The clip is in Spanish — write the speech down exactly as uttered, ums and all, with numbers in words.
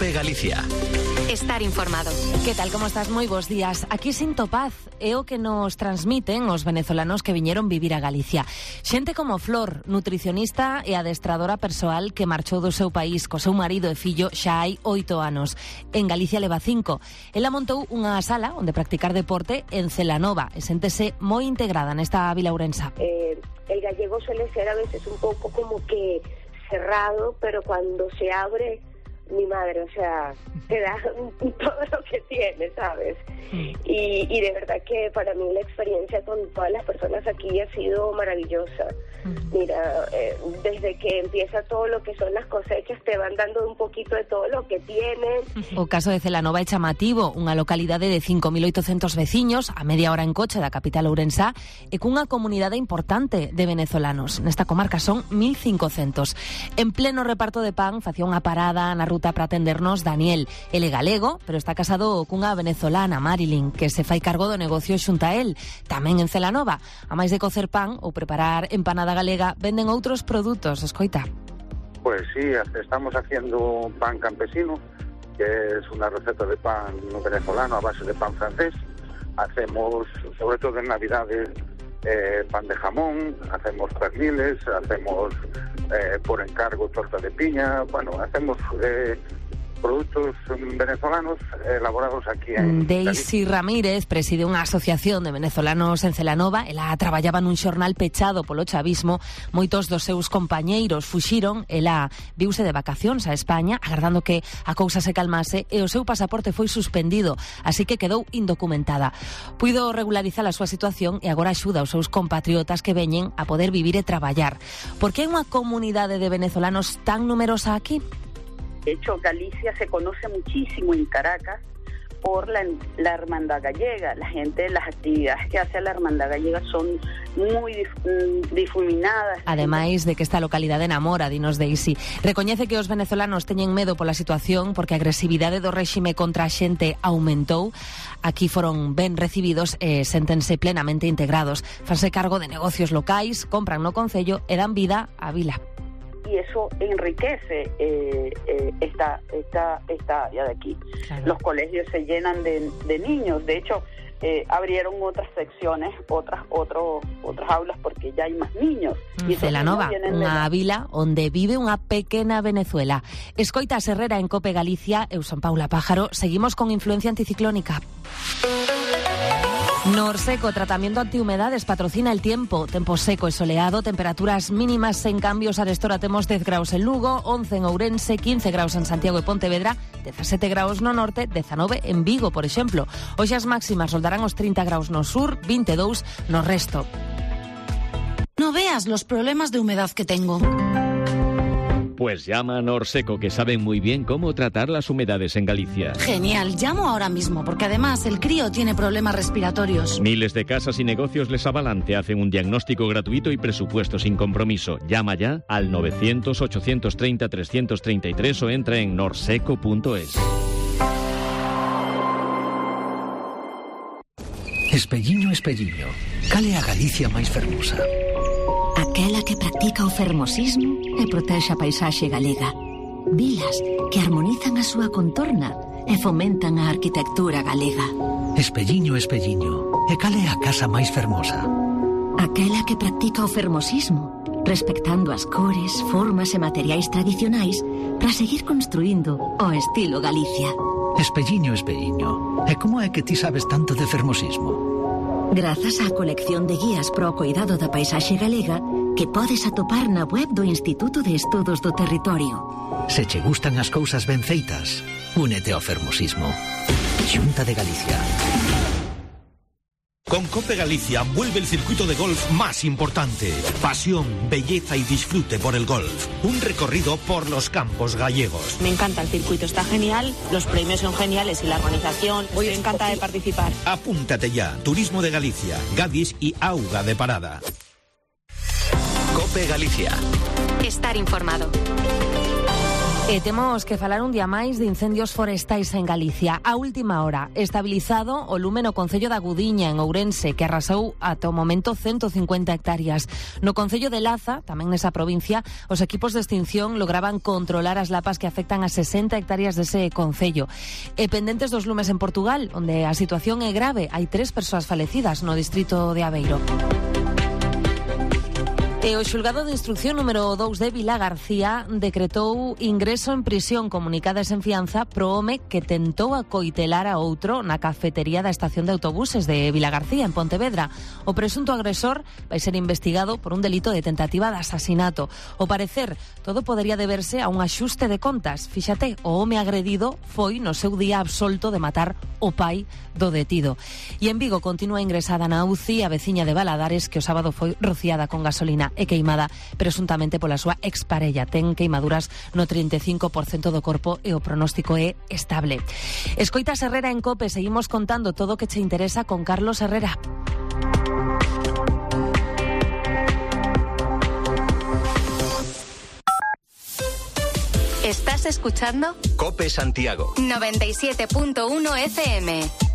Cope Galicia. Estar informado. Que tal, como estás? Moi bons días. Aquí Sinto Paz é o que nos transmiten os venezolanos que viñeron vivir a Galicia. Xente como Flor, nutricionista e adestradora persoal que marchou do seu país co seu marido e fillo xa hai oito anos. En Galicia leva cinco. Ela montou unha sala onde practicar deporte en Celanova e séntese moi integrada nesta vila ourensa. Eh, el gallego suele ser a veces un poco como que cerrado, pero cuando se abre, mi madre, o sea, te da todo lo que tiene, ¿sabes? Y, y de verdad que para mí la experiencia con todas las personas aquí ha sido maravillosa. Mira, eh, desde que empieza todo lo que son las cosechas, te van dando un poquito de todo lo que tienen. O caso de Celanova é chamativo, unha localidade de cinco mil oitocentos veciños, a media hora en coche da capital ourensá, e cunha comunidade importante de venezolanos. Nesta comarca son mil cincocentos. En pleno reparto de pan, facía unha parada na ruta para atendernos Daniel. Ele é galego, pero está casado cunha venezolana, Marilyn, que se fai cargo do negocio xunto a él. Tamén en Celanova, a máis de cocer pan ou preparar empanada galega, venden outros produtos. Escoita. Pues sí, estamos haciendo pan campesino, que es una receta de pan venezolano a base de pan francés. Hacemos, sobre todo en Navidades, eh, pan de jamón, hacemos perniles, hacemos eh, por encargo torta de piña, bueno, hacemos eh, produtos venezolanos elaborados aquí en Daisy Galicia. Ramírez preside unha asociación de venezolanos en Celanova. Ela traballaba nun xornal pechado polo chavismo. Moitos dos seus compañeiros fuxiron. Ela viuse de vacacións a España, agardando que a cousa se calmase, e o seu pasaporte foi suspendido, así que quedou indocumentada. Puido regularizar a súa situación e agora axuda aos seus compatriotas que veñen a poder vivir e traballar. Por que hai unha comunidade de venezolanos tan numerosa aquí? De hecho, Galicia se conoce muchísimo en Caracas por la, la Hermandad Gallega. La gente, las actividades que hace la Hermandad Gallega son moi dif, difuminadas. Ademais de que esta localidade enamora, dinos Daisy. Recoñece que os venezolanos teñen medo pola situación porque a agresividade do réxime contra a xente aumentou. Aquí foron ben recibidos e séntense plenamente integrados. Fanse cargo de negocios locais, compran no concello e dan vida á vila. Y eso enriquece eh, eh, esta, esta, esta área de aquí. Claro. Los colegios se llenan de, de niños. De hecho, eh, abrieron otras secciones, otras otro, otras aulas, porque ya hay más niños. Y Celanova, unha vila onde vive unha pequena Venezuela. Escoita Herrera en Cope Galicia. Eu son Paula Pájaro. Seguimos con influencia anticiclónica. Norseco, tratamiento antihumedades, patrocina el tiempo. Tempo seco e soleado, temperaturas mínimas en cambios. Arestora temos dez graus en Lugo, once en Ourense, quince graus en Santiago e Pontevedra, dezasete graus no norte, dezanove en Vigo, por exemplo. Hoxe as máximas soldarán os trinta graus no sur, vinte e dous no resto. No veas los problemas de humedad que tengo. Pues llama a Norseco, que saben muy bien cómo tratar las humedades en Galicia. Genial, llamo ahora mismo, porque además el crío tiene problemas respiratorios. Miles de casas y negocios les avalan, te hacen un diagnóstico gratuito y presupuesto sin compromiso. Llama ya al novecientos, ochocientos treinta, trescientos treinta y tres o entra en norseco punto es. Espelliño, espelliño, cale a Galicia máis fermosa? Aquela que practica o fermosismo e protexe a paisaxe galega. Vilas que armonizan a súa contorna e fomentan a arquitectura galega. Espelliño, espelliño, e cale a casa máis fermosa? Aquela que practica o fermosismo, respectando as cores, formas e materiais tradicionais para seguir construindo o estilo Galicia. Espelliño, espelliño, e como é que ti sabes tanto de fermosismo? Grazas á colección de guías pro cuidado da paisaxe galega que podes atopar na web do Instituto de Estudos do Territorio. Se che gustan as cousas ben feitas, únete ao fermosismo. Xunta de Galicia. Con Cope Galicia vuelve el circuito de golf más importante. Pasión, belleza y disfrute por el golf. Un recorrido por los campos gallegos. Me encanta el circuito, está genial, los premios son geniales y la organización. Voy encantada de participar. Apúntate ya. Turismo de Galicia, Gadis y Auga de Parada. Cope Galicia. Estar informado. E temos que falar un día máis de incendios forestais en Galicia. A última hora, estabilizado o lume no concello da Gudiña, en Ourense, que arrasou ata o momento ciento cincuenta hectáreas. No concello de Laza, tamén nesa provincia, os equipos de extinción lograban controlar as lapas que afectan a sesenta hectáreas dese concello. E pendentes dos lumes en Portugal, onde a situación é grave, hai tres persoas falecidas no distrito de Aveiro. E o xulgado de instrucción número dous de Vilagarcía decretou ingreso en prisión comunicada sen fianza pro home que tentou acoitelar a outro na cafetería da estación de autobuses de Vilagarcía, en Pontevedra. O presunto agresor vai ser investigado por un delito de tentativa de asasinato. Ao parecer, todo podería deberse a un axuste de contas. Fíxate, o home agredido foi no seu día absolto de matar o pai do detido. E en Vigo continúa ingresada na U C I a veciña de Valadares, que o sábado foi rociada con gasolina e queimada presuntamente pola súa exparella. Ten queimaduras no trinta e cinco por cento do corpo e o pronóstico é estable. Escoitas Herrera en COPE, seguimos contando todo o que che interesa con Carlos Herrera. ¿Estás escuchando? COPE Santiago noventa y siete punto uno F M.